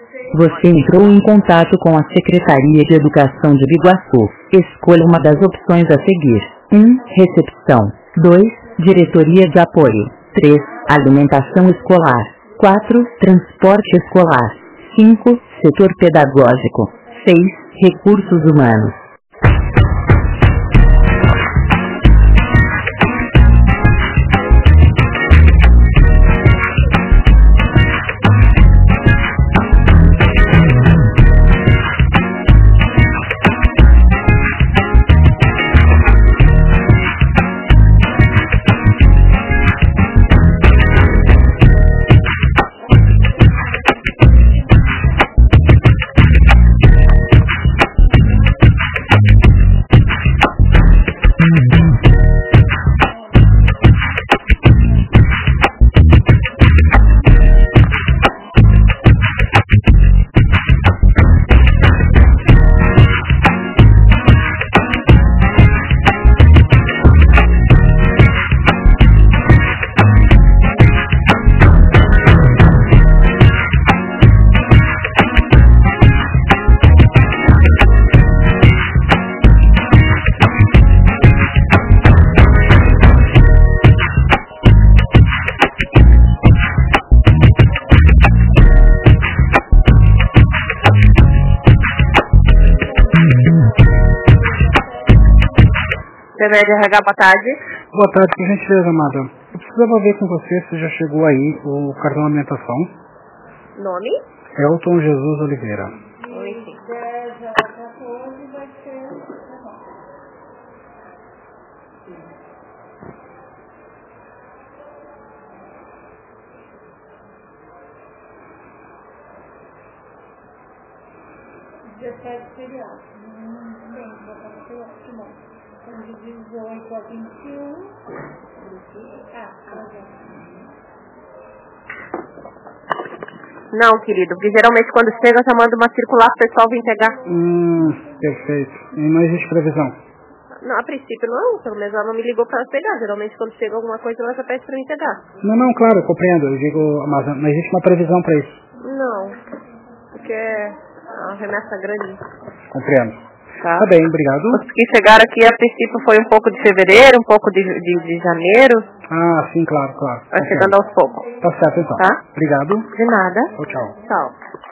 Você entrou em contato com a Secretaria de Educação de Biguaçu. Escolha uma das opções a seguir. 1. Recepção. 2. Diretoria de Apoio. 3. Alimentação escolar. 4. Transporte escolar. 5. Setor pedagógico. 6. Recursos humanos. CVE RH, boa tarde. Boa tarde, por gentileza, amada. Eu precisava ver com você se já chegou aí o cartão de alimentação. Nome? Elton Jesus Oliveira. Oi, sim. Não, querido, porque geralmente quando chega já manda uma circular pro pessoal vir pegar. Perfeito. E não existe previsão? Não, a princípio não, pelo menos ela não me ligou pra pegar. Geralmente quando chega alguma coisa ela já pede pra mim pegar. Não, claro, eu compreendo. Eu digo, mas não existe uma previsão para isso. Não, porque é uma remessa grande. Compreendo. Tá Bem, obrigado. Os que chegaram aqui a princípio foi um pouco de fevereiro, um pouco de janeiro. Ah, sim, claro. Vai chegando aos poucos. Tá certo então. Tá? Obrigado. De nada. Tchau. Tchau.